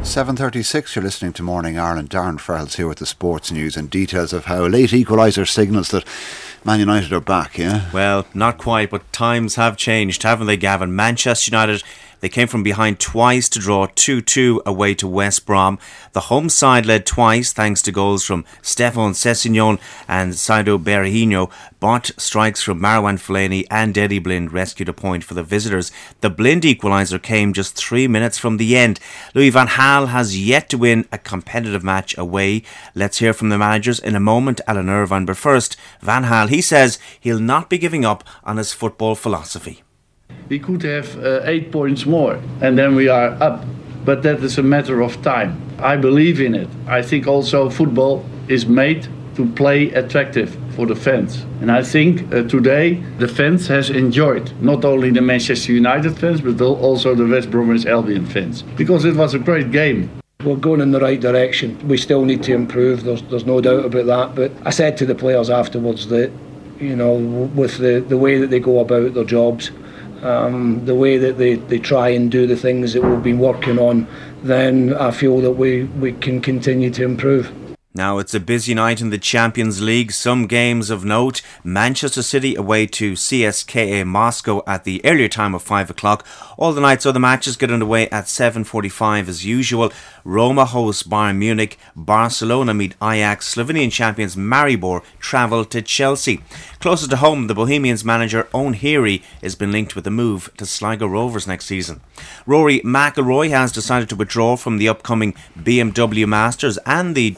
7:36, you're listening to Morning Ireland. Darren Farrell's here with the sports news and details of how a late equaliser signals that Man United are back, yeah? Well, not quite, but times have changed, haven't they, Gavin? Manchester United, they came from behind twice to draw 2-2 away to West Brom. The home side led twice thanks to goals from Stefan Sessegnon and Saido Berahino, but strikes from Marwan Fellaini and Eddie Blind rescued a point for the visitors. The Blind equaliser came just 3 minutes from the end. Louis van Gaal has yet to win a competitive match away. Let's hear from the managers in a moment, Alan Irvine. But first, Van Gaal, he says he'll not be giving up on his football philosophy. We could have 8 points more and then we are up. But that is a matter of time. I believe in it. I think also football is made to play attractive for the fans. And I think today the fans has enjoyed not only the Manchester United fans but also the West Bromwich Albion fans. Because it was a great game. We're going in the right direction. We still need to improve, there's no doubt about that. But I said to the players afterwards that, you know, with the way that they go about their jobs, the way that they try and do the things that we've been working on, then I feel that we can continue to improve. Now it's a busy night in the Champions League. Some games of note. Manchester City away to CSKA Moscow at the earlier time of 5 o'clock. All the night's other matches get underway at 7:45 as usual. Roma hosts Bayern Munich. Barcelona meet Ajax. Slovenian champions Maribor travel to Chelsea. Closer to home, the Bohemians manager Owen Heary has been linked with a move to Sligo Rovers next season. Rory McIlroy has decided to withdraw from the upcoming BMW Masters and the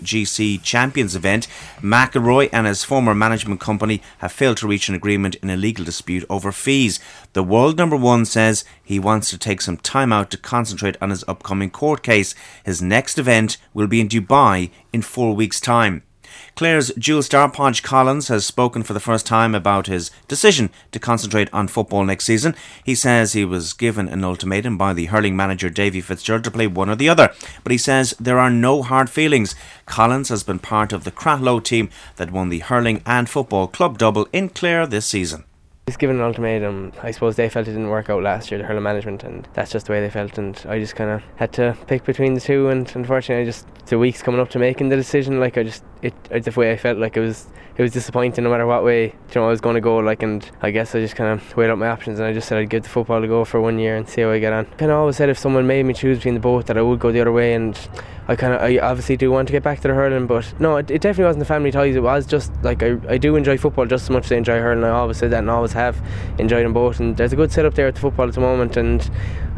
WGC Champions event. McIlroy and his former management company have failed to reach an agreement in a legal dispute over fees. The world number one says he wants to take some time out to concentrate on his upcoming court case. His next event will be in Dubai in 4 weeks' time. Clare's dual star Podge Collins has spoken for the first time about his decision to concentrate on football next season. He says he was given an ultimatum by the hurling manager Davy Fitzgerald to play one or the other, but he says there are no hard feelings. Collins has been part of the Cratloe team that won the hurling and football club double in Clare this season. Just given an ultimatum, I suppose they felt it didn't work out last year, the hurling management, and that's just the way they felt, and I just kind of had to pick between the two, and unfortunately the weeks coming up to making the decision, like the way I felt, like it was disappointing no matter what way I was going to go, like, and I guess I just kind of weighed up my options and I just said I'd give the football a go for 1 year and see how I get on. I kind of always said if someone made me choose between the both that I would go the other way, and I obviously do want to get back to the hurling, but no, it definitely wasn't the family ties. It was just like I do enjoy football just as much as I enjoy hurling. I always said that and always have enjoyed them both, and there's a good setup there at the football at the moment, and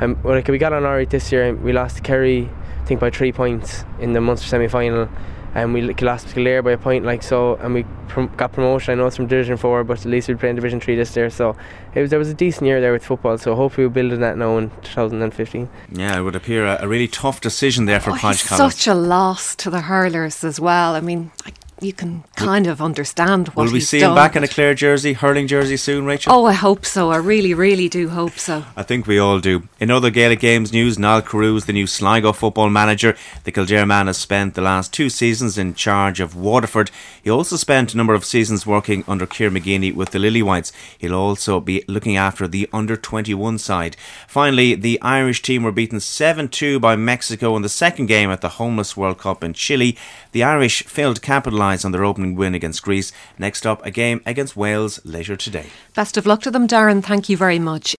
we got on alright this year. We lost to Kerry I think by 3 points in the Munster semi-final, and we lost to Kildare by a point, like so, and we got promotion. I know it's from Division 4, but at least we're playing Division 3 this year, so there was a decent year there with football, so hopefully we'll build on that now in 2015. Yeah, it would appear a really tough decision there for Podge Collins. Such a loss to the hurlers as well. I mean, you can kind of understand what he's done. Will we see him back in a Clare jersey, hurling jersey soon, Rachel? Oh, I hope so. I really, really do hope so. I think we all do. In other Gaelic Games news, Niall Carew is the new Sligo football manager. The Kildare man has spent the last 2 seasons in charge of Waterford. He also spent a number of seasons working under Ciara McGeeney with the Lilywhites. He'll also be looking after the under-21 side. Finally, the Irish team were beaten 7-2 by Mexico in the second game at the Homeless World Cup in Chile. The Irish failed to capitalise on their opening win against Greece. Next up, a game against Wales later today. Best of luck to them, Darren. Thank you very much.